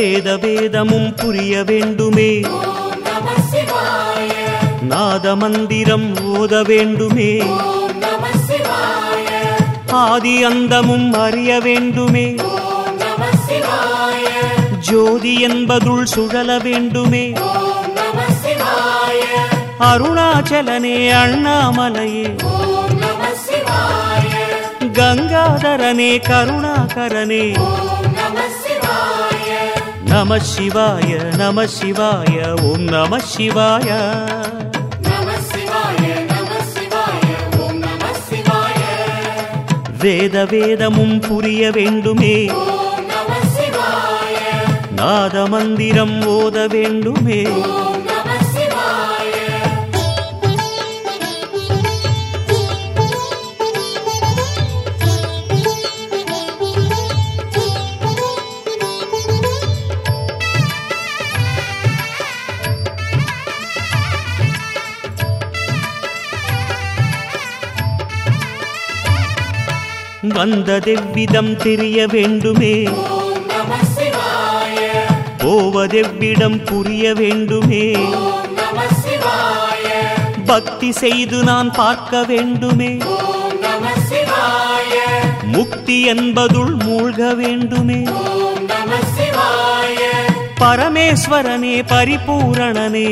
வேத வேதமும் புரிய வேண்டுமே, நாத மந்திரம் ஓத வேண்டுமே, ஆதி அந்தமும் அறிய வேண்டுமே, ஜோதி என்பதுள் சுழல வேண்டுமே, அருணாச்சலனே அண்ணாமலையே, கங்காதரனே கருணாகரனே, நம சிவாய நம சிவாய ஓம் நம சிவாய. வேத வேதமும் புரிய வேண்டுமே, நாத மந்திரம் ஓத வேண்டுமே, வந்ததெவ்விதம் தெரிய வேண்டுமே, போவதெவ்விடம் புரிய வேண்டுமே, பக்தி செய்து நான் பார்க்க வேண்டுமே, முக்தி என்பதுள் மூழ்க வேண்டுமே, பரமேஸ்வரனே பரிபூரணனே,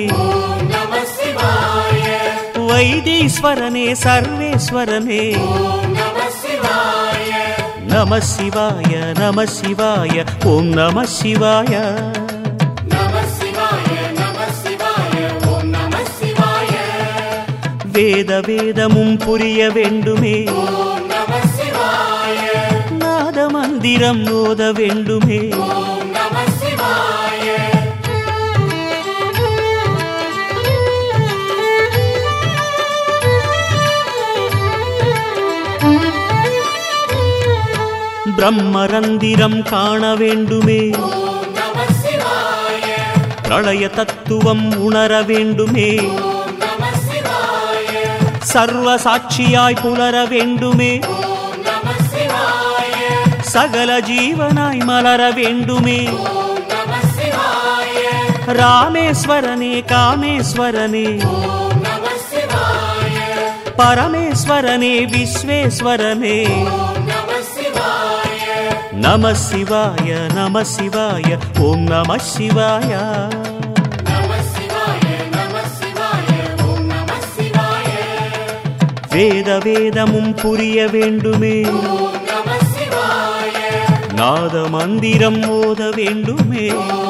வைத்தீஸ்வரனே சர்வேஸ்வரனே, நம சிவாய நம சிவாய ஓம் நம சிவாய. வேத வேதமும் புரிய வேண்டுமே, நாத மந்திரம் ஓத வேண்டுமே, பிரம்மரந்திரம் காண வேண்டுமே, பிரளய தத்துவம் உணர வேண்டுமே, சர்வ சாட்சியாய் புலர வேண்டுமே, சகல ஜீவனாய் மலர வேண்டுமே, ராமேஸ்வரனே காமேஸ்வரனே, பரமேஸ்வரனே விஸ்வேஸ்வரனே, நம சிவாய நம சிவாய ஓம் நம சிவாய. வேத வேதமும் புரிய வேண்டுமே, நாத மந்திரம் ஓத வேண்டுமே,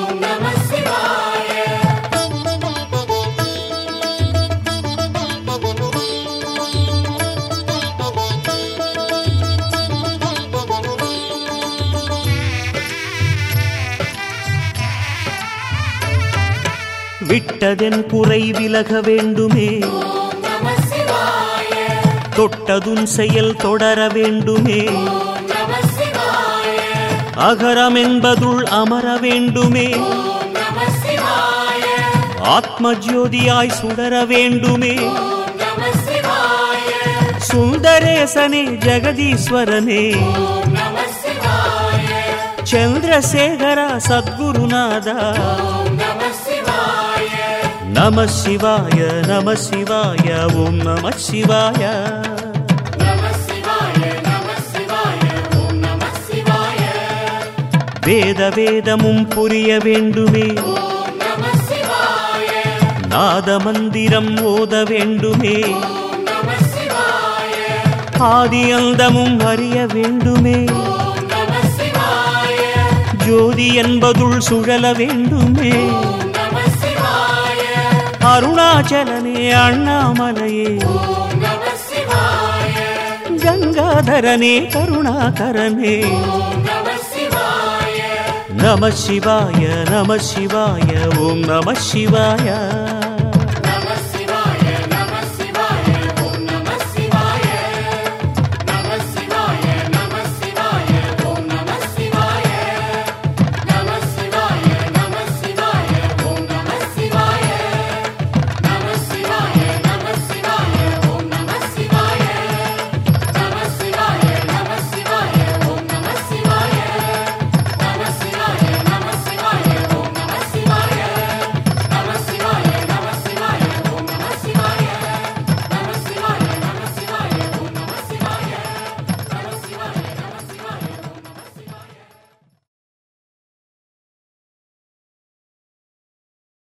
விட்டதென் குறை விலக வேண்டுமே, தொட்டதும் செயல் தொடர வேண்டுமே, அகரம் என்பதுள் அமர வேண்டுமே, ஆத்ம ஜோதியாய் சுடர வேண்டுமே, சுந்தரேசனே ஜெகதீஸ்வரனே, சந்திரசேகரா சத்குருநாதா, நம சிவாய நம சிவாய ஓம் நம சிவாய. வேத வேதமும் புரிய வேண்டுமே, நாத மந்திரம் ஓத வேண்டுமே, ஆதி அந்தமும் அறிய வேண்டுமே, ஜோதி என்பதுள் சுழல வேண்டுமே, அருணாச்சலனே அண்ணாமலையே, கங்காதரனே கருணாகரனே, நம சிவாய நம சிவாய ஓம் நம சிவாய.